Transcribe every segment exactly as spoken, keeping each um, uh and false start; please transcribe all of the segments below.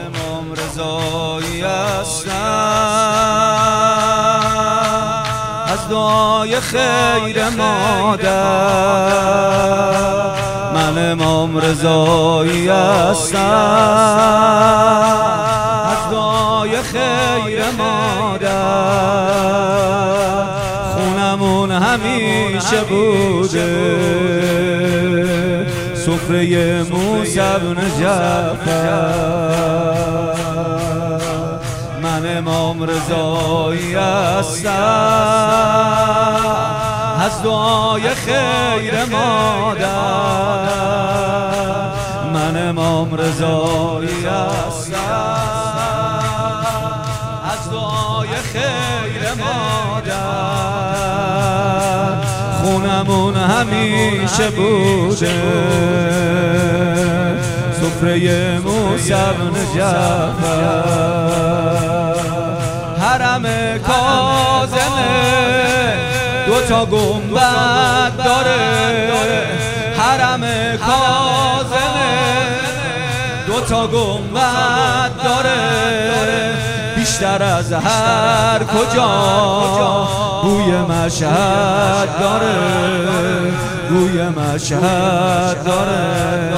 امام رضایی هستم، از دعای خیر مادر. من امام رضایی هستم، از دعای خیر مادر. خونمون همیشه بوده سفره موسی بن جعفر. من امام رضایی هستم، از دعای خیر مادر. من امام رضایی هستم، از دعای خیر مادر. خونمون همیشه بوده سفره موسی بن جعفر. حرم کاظمه دوتا گنبد داره، حرم کاظمه دوتا گنبد داره. بیشتر از هر کجا بوی مشهد داره، بوی مشهد داره.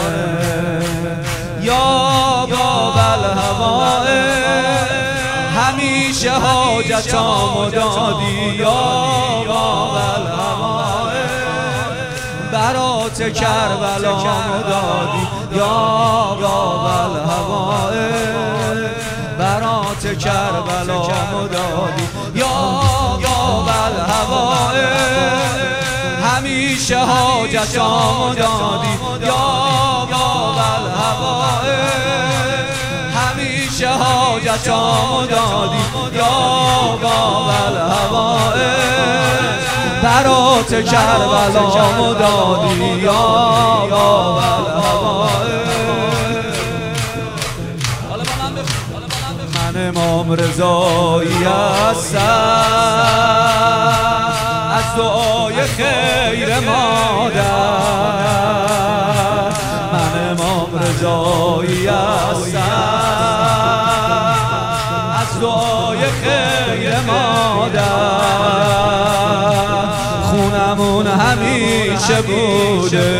یا باب الهواه همیشه حاجتامو دادی، یا باب الهواه برات کربلامو دادی، یا باب الهواه برات کربلامو دادی، یا باب الهواه همیشه حاجتامو دادی، یا باب الهواه همیشه حاجتامو دادی، یا باب الهواه برات کربلامو دادی، یا باب الهواه. من امام رضایی هستم، از دعای خیر مادر. من امام رضایی هستم، از دعای خیر مادر. خونمون همیشه بوده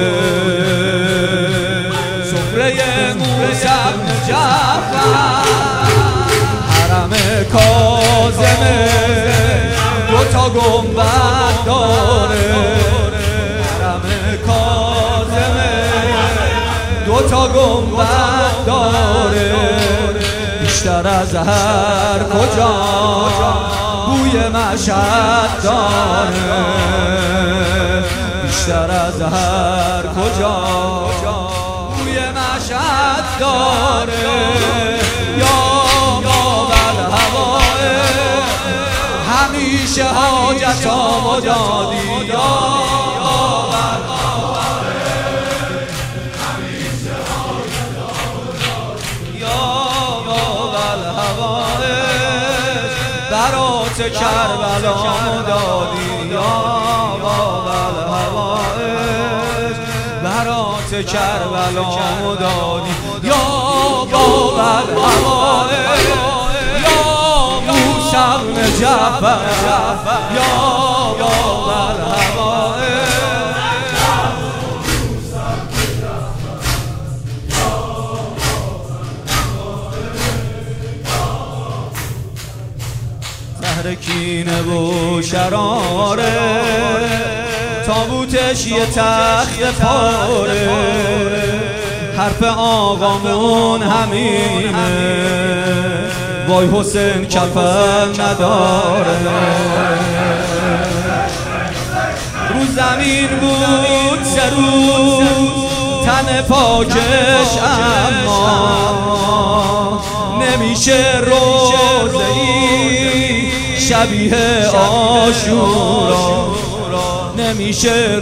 سفره موسی بن جعفر. حرم کاظمه دوتا گنبد داره، حرم کاظمه دوتا گنبد داره. بیشتر از هر کجا بوی مشهد داره، بیشتر از هر کجا بوی مشهد داره. یا باب الهواه همیشه حاجتامو دادی، یا باب الهواه همیشه حاجتامو دادی، یا باب الهواه برات کربلامو دادی، یا باب الهواه برات کربلامو دادی، یا باب الهواه یا موسی بن جعفر، یا باب الهواه زهر کینه و شراره تابوتش یه تخت پاره. حرف آقامون همینه وای حسین کفن نداره. رو زمین بود سه روز تن پاکش، اما نمیشه روزه‌ای شبیه عاشورا، نمیشه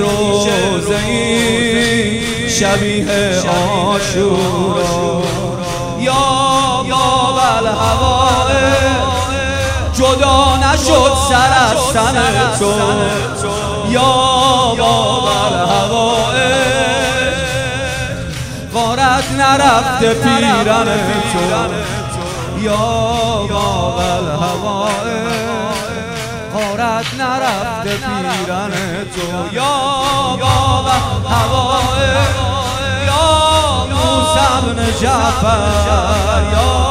روزه‌ای شبیه عاشورا. یا باب الهواه جدا نشد سر از تن تو، یا باب الهواه غارت نرفته پیرن تو یا باغ الهوای غارت نرفته پیرن تو یا باغ الهوای یا موسی بن جعفر یا